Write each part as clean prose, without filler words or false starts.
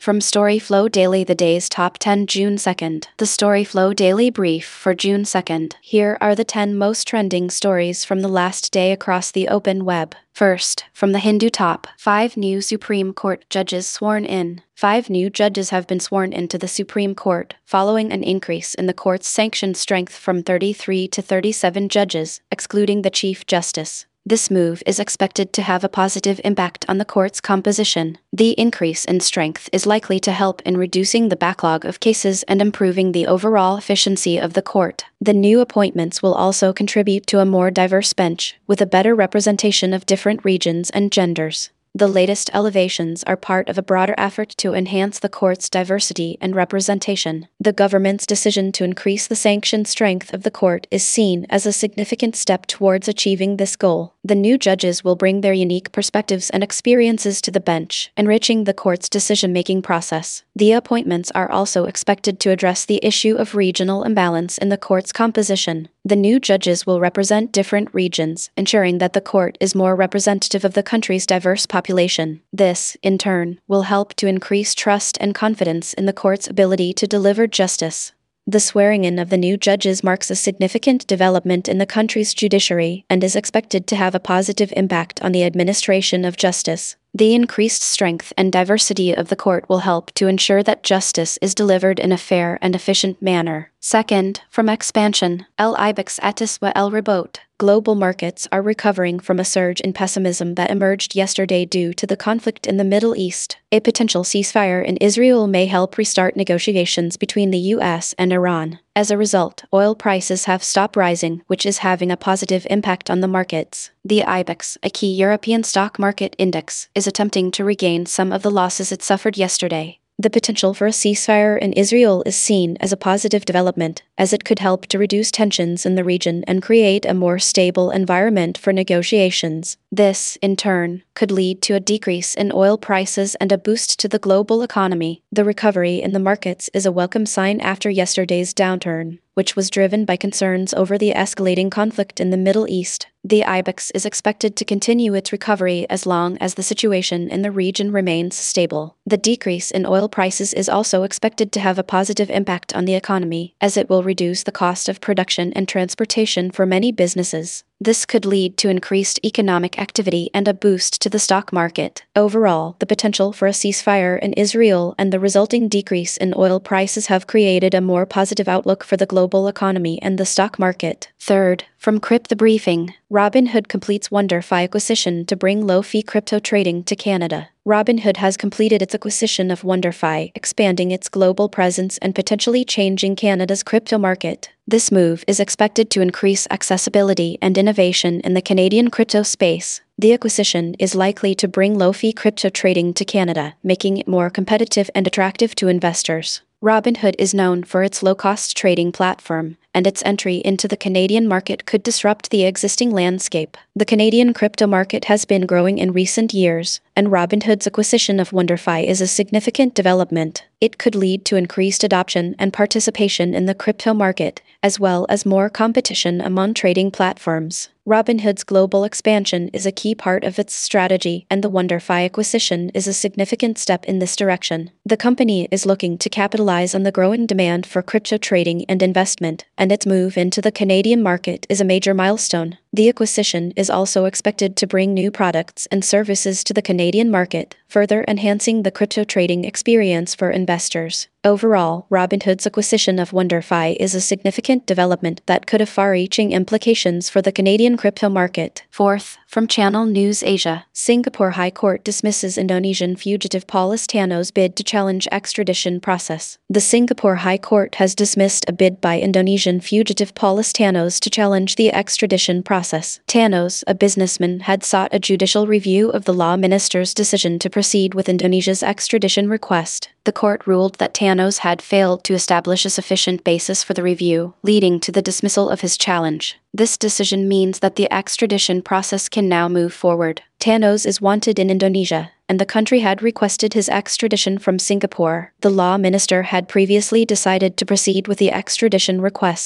From Storyflow Daily, the day's top 10, June 2nd. The Storyflow Daily Brief for June 2nd. Here are the 10 most trending stories from the last day across the open web. First, from the Hindu top, 5 new Supreme Court judges sworn in. 5 new judges have been sworn into the Supreme Court, following an increase in the court's sanctioned strength from 33 to 37 judges, excluding the Chief Justice. This move is expected to have a positive impact on the court's composition. The increase in strength is likely to help in reducing the backlog of cases and improving the overall efficiency of the court. The new appointments will also contribute to a more diverse bench, with a better representation of different regions and genders. The latest elevations are part of a broader effort to enhance the court's diversity and representation. The government's decision to increase the sanctioned strength of the court is seen as a significant step towards achieving this goal. The new judges will bring their unique perspectives and experiences to the bench, enriching the court's decision-making process. The appointments are also expected to address the issue of regional imbalance in the court's composition. The new judges will represent different regions, ensuring that the court is more representative of the country's diverse population. This, in turn, will help to increase trust and confidence in the court's ability to deliver justice. The swearing-in of the new judges marks a significant development in the country's judiciary and is expected to have a positive impact on the administration of justice. The increased strength and diversity of the court will help to ensure that justice is delivered in a fair and efficient manner. Second, from Expansion, El Ibex Atiswa El Rebot. Global markets are recovering from a surge in pessimism that emerged yesterday due to the conflict in the Middle East. A potential ceasefire in Israel may help restart negotiations between the U.S. and Iran. As a result, oil prices have stopped rising, which is having a positive impact on the markets. The IBEX, a key European stock market index, is attempting to regain some of the losses it suffered yesterday. The potential for a ceasefire in Israel is seen as a positive development, as it could help to reduce tensions in the region and create a more stable environment for negotiations. This, in turn, could lead to a decrease in oil prices and a boost to the global economy. The recovery in the markets is a welcome sign after yesterday's downturn, which was driven by concerns over the escalating conflict in the Middle East. The IBEX is expected to continue its recovery as long as the situation in the region remains stable. The decrease in oil prices is also expected to have a positive impact on the economy, as it will reduce the cost of production and transportation for many businesses. This could lead to increased economic activity and a boost to the stock market. Overall, the potential for a ceasefire in Israel and the resulting decrease in oil prices have created a more positive outlook for the global economy and the stock market. Third, from Crypto Briefing, Robinhood completes WonderFi acquisition to bring low-fee crypto trading to Canada. Robinhood has completed its acquisition of WonderFi, expanding its global presence and potentially changing Canada's crypto market. This move is expected to increase accessibility and innovation in the Canadian crypto space. The acquisition is likely to bring low-fee crypto trading to Canada, making it more competitive and attractive to investors. Robinhood is known for its low-cost trading platform, and its entry into the Canadian market could disrupt the existing landscape. The Canadian crypto market has been growing in recent years, and Robinhood's acquisition of WonderFi is a significant development. It could lead to increased adoption and participation in the crypto market, as well as more competition among trading platforms. Robinhood's global expansion is a key part of its strategy, and the WonderFi acquisition is a significant step in this direction. The company is looking to capitalize on the growing demand for crypto trading and investment, and its move into the Canadian market is a major milestone. The acquisition is also expected to bring new products and services to the Canadian market, further enhancing the crypto trading experience for investors. Overall, Robinhood's acquisition of WonderFi is a significant development that could have far-reaching implications for the Canadian crypto market. Fourth, from Channel News Asia, Singapore High Court dismisses Indonesian fugitive Paulus Tano's bid to challenge extradition process. The Singapore High Court has dismissed a bid by Indonesian fugitive Paulus Tano's to challenge the extradition process. Tano's, a businessman, had sought a judicial review of the law minister's decision to proceed with Indonesia's extradition request. The court ruled that Tano's had failed to establish a sufficient basis for the review, leading to the dismissal of his challenge. This decision means that the extradition process can now move forward. Tano's is wanted in Indonesia, and the country had requested his extradition from Singapore. The law minister had previously decided to proceed with the extradition request,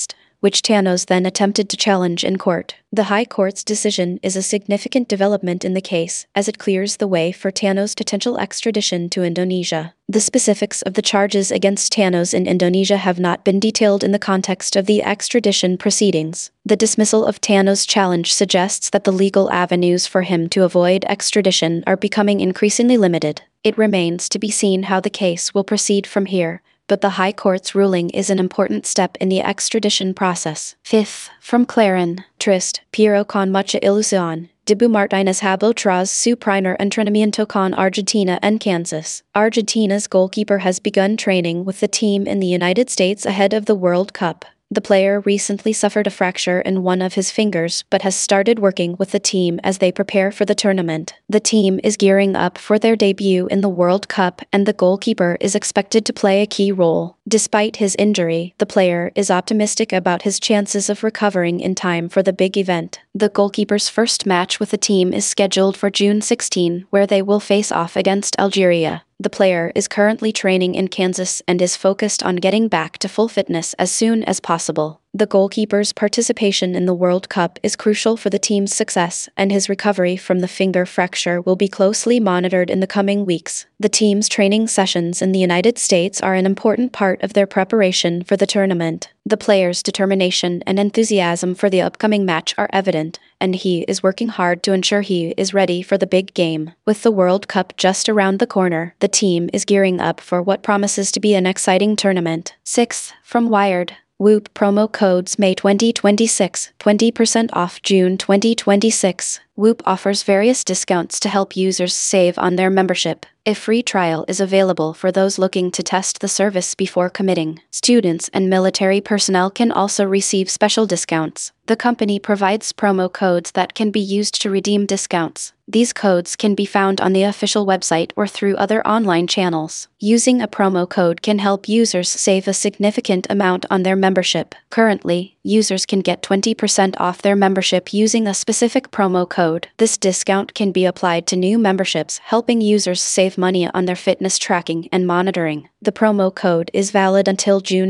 which Thanos then attempted to challenge in court. The High Court's decision is a significant development in the case, as it clears the way for Thanos' potential extradition to Indonesia. The specifics of the charges against Thanos in Indonesia have not been detailed in the context of the extradition proceedings. The dismissal of Thanos' challenge suggests that the legal avenues for him to avoid extradition are becoming increasingly limited. It remains to be seen how the case will proceed from here, but the High Court's ruling is an important step in the extradition process. Fifth, from Clarin, Trist, Piero con mucha ilusión, Dibu Martínez hablo tras su primer entrenamiento con Argentina en Kansas. Argentina's goalkeeper has begun training with the team in the United States ahead of the World Cup. The player recently suffered a fracture in one of his fingers but has started working with the team as they prepare for the tournament. The team is gearing up for their debut in the World Cup, and the goalkeeper is expected to play a key role. Despite his injury, the player is optimistic about his chances of recovering in time for the big event. The goalkeeper's first match with the team is scheduled for June 16, where they will face off against Algeria. The player is currently training in Kansas and is focused on getting back to full fitness as soon as possible. The goalkeeper's participation in the World Cup is crucial for the team's success, and his recovery from the finger fracture will be closely monitored in the coming weeks. The team's training sessions in the United States are an important part of their preparation for the tournament. The player's determination and enthusiasm for the upcoming match are evident, and he is working hard to ensure he is ready for the big game. With the World Cup just around the corner, the team is gearing up for what promises to be an exciting tournament. Sixth, from Wired. Whoop promo codes May 2026, 20% off June 2026. Whoop offers various discounts to help users save on their membership. A free trial is available for those looking to test the service before committing. Students and military personnel can also receive special discounts. The company provides promo codes that can be used to redeem discounts. These codes can be found on the official website or through other online channels. Using a promo code can help users save a significant amount on their membership. Currently, users can get 20% off their membership using a specific promo code. This discount can be applied to new memberships, helping users save money on their fitness tracking and monitoring. The promo code is valid until June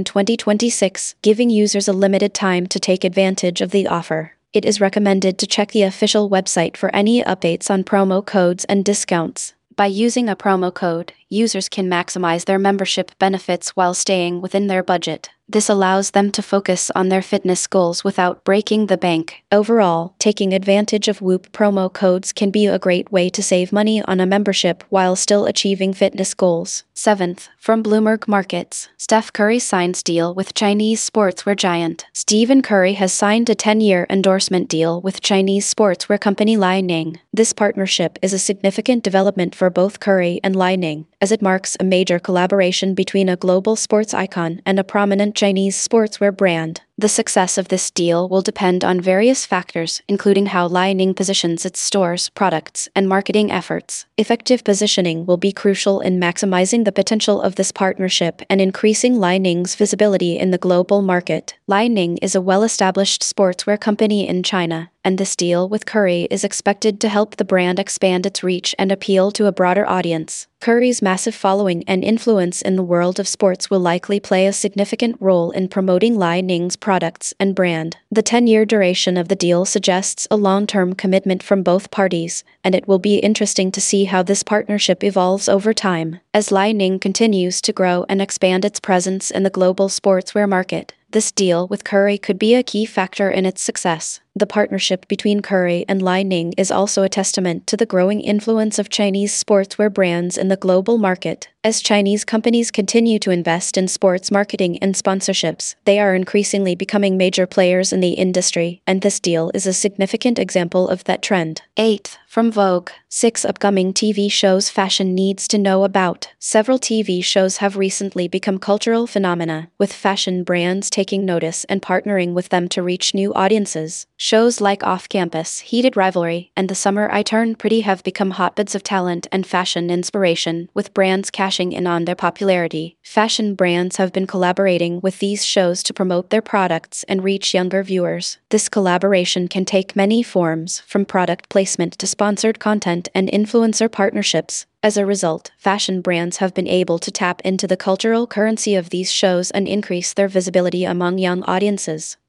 2026, giving users a limited time to take advantage of the offer. It is recommended to check the official website for any updates on promo codes and discounts. By using a promo code, users can maximize their membership benefits while staying within their budget. This allows them to focus on their fitness goals without breaking the bank. Overall, taking advantage of Whoop promo codes can be a great way to save money on a membership while still achieving fitness goals. Seventh, from Bloomberg Markets. Steph Curry signs deal with Chinese sportswear giant. Stephen Curry has signed a 10-year endorsement deal with Chinese sportswear company Li Ning. This partnership is a significant development for both Curry and Li Ning, as it marks a major collaboration between a global sports icon and a prominent Chinese sportswear brand. The success of this deal will depend on various factors, including how Li Ning positions its stores, products, and marketing efforts. Effective positioning will be crucial in maximizing the potential of this partnership and increasing Li Ning's visibility in the global market. Li Ning is a well-established sportswear company in China, and this deal with Curry is expected to help the brand expand its reach and appeal to a broader audience. Curry's massive following and influence in the world of sports will likely play a significant role in promoting Li Ning's products and brand. The 10-year duration of the deal suggests a long-term commitment from both parties, and it will be interesting to see how this partnership evolves over time. As Li Ning continues to grow and expand its presence in the global sportswear market, this deal with Curry could be a key factor in its success. The partnership between Curry and Li Ning is also a testament to the growing influence of Chinese sportswear brands in the global market. As Chinese companies continue to invest in sports marketing and sponsorships, they are increasingly becoming major players in the industry, and this deal is a significant example of that trend. 8th, from Vogue. 6 upcoming TV shows fashion needs to know about. Several TV shows have recently become cultural phenomena, with fashion brands taking notice and partnering with them to reach new audiences. Shows like Off Campus, Heated Rivalry, and The Summer I Turned Pretty have become hotbeds of talent and fashion inspiration, with brands cashing in on their popularity. Fashion brands have been collaborating with these shows to promote their products and reach younger viewers. This collaboration can take many forms, from product placement to sponsored content and influencer partnerships. As a result, fashion brands have been able to tap into the cultural currency of these shows and increase their visibility among young audiences.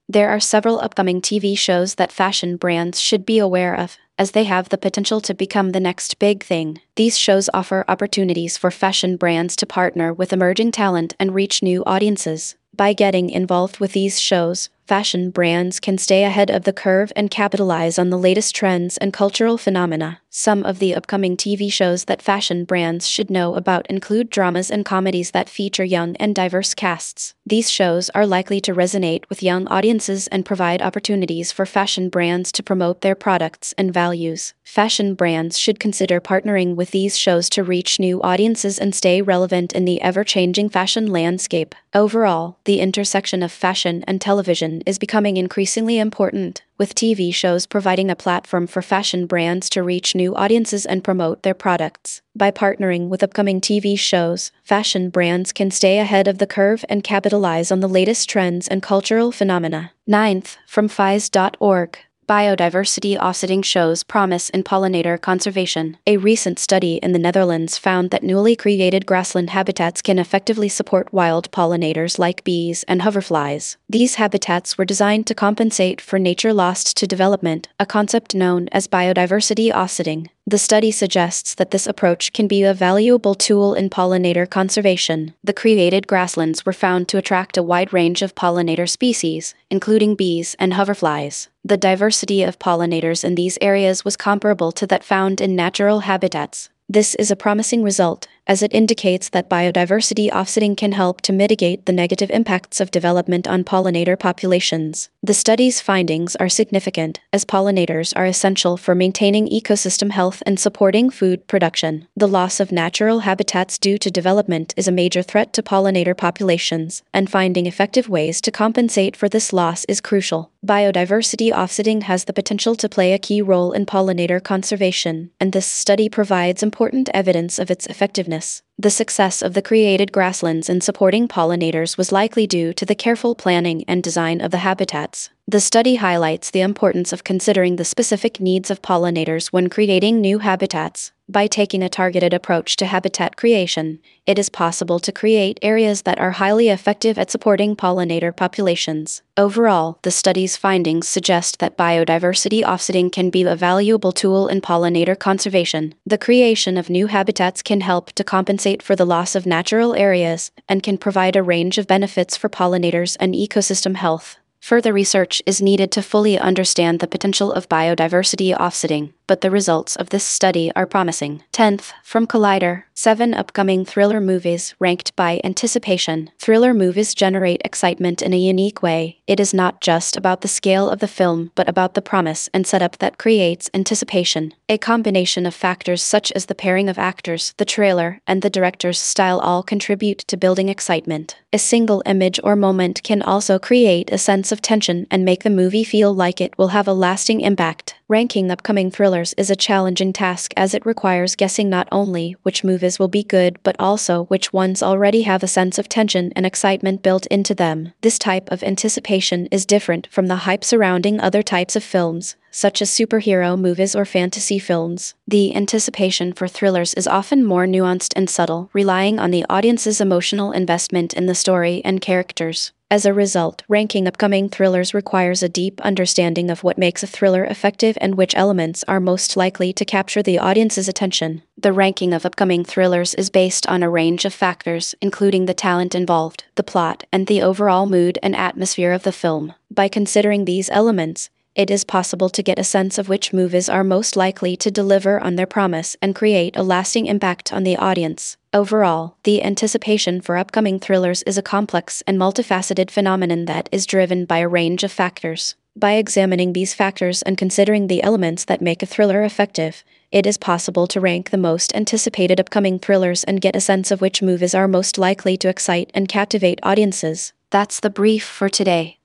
There are several upcoming TV shows that fashion brands should be aware of, as they have the potential to become the next big thing. These shows offer opportunities for fashion brands to partner with emerging talent and reach new audiences. By getting involved with these shows, fashion brands can stay ahead of the curve and capitalize on the latest trends and cultural phenomena. Some of the upcoming TV shows that fashion brands should know about include dramas and comedies that feature young and diverse casts. These shows are likely to resonate with young audiences and provide opportunities for fashion brands to promote their products and values. Fashion brands should consider partnering with these shows to reach new audiences and stay relevant in the ever-changing fashion landscape. Overall, the intersection of fashion and television is becoming increasingly important, with TV shows providing a platform for fashion brands to reach new audiences and promote their products. By partnering with upcoming TV shows, fashion brands can stay ahead of the curve and capitalize on the latest trends and cultural phenomena. 9th, from FIS.org. Biodiversity offsetting shows promise in pollinator conservation. A recent study in the Netherlands found that newly created grassland habitats can effectively support wild pollinators like bees and hoverflies. These habitats were designed to compensate for nature lost to development, a concept known as biodiversity offsetting. The study suggests that this approach can be a valuable tool in pollinator conservation. The created grasslands were found to attract a wide range of pollinator species, including bees and hoverflies. The diversity of pollinators in these areas was comparable to that found in natural habitats. This is a promising result, as it indicates that biodiversity offsetting can help to mitigate the negative impacts of development on pollinator populations. The study's findings are significant, as pollinators are essential for maintaining ecosystem health and supporting food production. The loss of natural habitats due to development is a major threat to pollinator populations, and finding effective ways to compensate for this loss is crucial. Biodiversity offsetting has the potential to play a key role in pollinator conservation, and this study provides important evidence of its effectiveness. The success of the created grasslands in supporting pollinators was likely due to the careful planning and design of the habitats. The study highlights the importance of considering the specific needs of pollinators when creating new habitats. By taking a targeted approach to habitat creation, it is possible to create areas that are highly effective at supporting pollinator populations. Overall, the study's findings suggest that biodiversity offsetting can be a valuable tool in pollinator conservation. The creation of new habitats can help to compensate for the loss of natural areas and can provide a range of benefits for pollinators and ecosystem health. Further research is needed to fully understand the potential of biodiversity offsetting, but the results of this study are promising. 10th, from Collider. 7 upcoming thriller movies ranked by anticipation. Thriller movies generate excitement in a unique way. It is not just about the scale of the film, but about the promise and setup that creates anticipation. A combination of factors such as the pairing of actors, the trailer, and the director's style all contribute to building excitement. A single image or moment can also create a sense of tension and make the movie feel like it will have a lasting impact. Ranking upcoming thrillers is a challenging task, as it requires guessing not only which movies will be good but also which ones already have a sense of tension and excitement built into them. This type of anticipation is different from the hype surrounding other types of films, such as superhero movies or fantasy films. The anticipation for thrillers is often more nuanced and subtle, relying on the audience's emotional investment in the story and characters. As a result, ranking upcoming thrillers requires a deep understanding of what makes a thriller effective and which elements are most likely to capture the audience's attention. The ranking of upcoming thrillers is based on a range of factors, including the talent involved, the plot, and the overall mood and atmosphere of the film. By considering these elements, it is possible to get a sense of which movies are most likely to deliver on their promise and create a lasting impact on the audience. Overall, the anticipation for upcoming thrillers is a complex and multifaceted phenomenon that is driven by a range of factors. By examining these factors and considering the elements that make a thriller effective, it is possible to rank the most anticipated upcoming thrillers and get a sense of which movies are most likely to excite and captivate audiences. That's the brief for today.